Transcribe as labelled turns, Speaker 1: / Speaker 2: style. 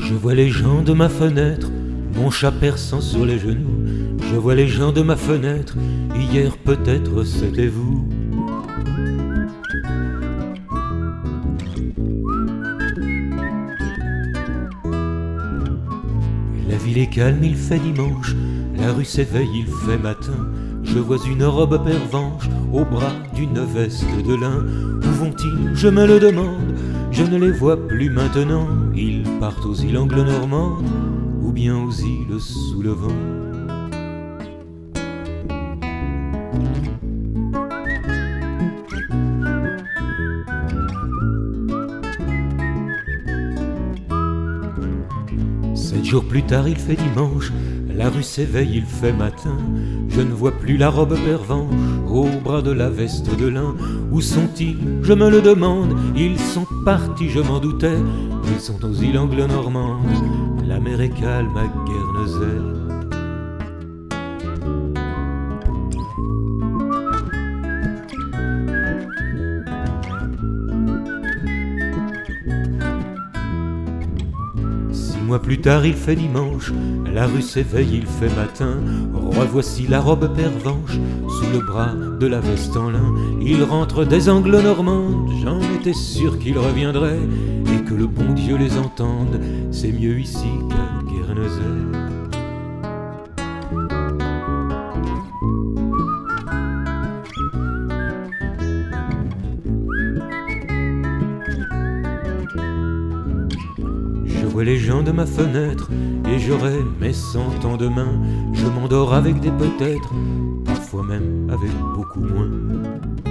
Speaker 1: Je vois les gens de ma fenêtre, mon chat perçant sur les genoux. Je vois les gens de ma fenêtre, hier peut-être c'était vous. La ville est calme, il fait dimanche, la rue s'éveille, il fait matin. Je vois une robe pervenche au bras d'une veste de lin. Où vont-ils? Je me le demande. Je ne les vois plus maintenant. Ils partent aux îles anglo-normandes ou bien aux îles sous le vent. Sept jours plus tard, il fait dimanche. La rue s'éveille, il fait matin. Je ne vois plus la robe pervenche au bras de la veste de lin. Où sont-ils? Je me le demande. Ils sont partis, je m'en doutais. Ils sont aux îles anglo-normandes. La mer est calme à Guernesey. Mois plus tard, il fait dimanche, la rue s'éveille, il fait matin. Revoici la robe pervenche sous le bras de la veste en lin. Il rentre des anglo-normandes, j'en étais sûr qu'il reviendrait et que le bon Dieu les entende. C'est mieux ici qu'à Guernesey. Je vois les gens de ma fenêtre et j'aurai mes 100 ans demain. Je m'endors avec des peut-être, parfois même avec beaucoup moins.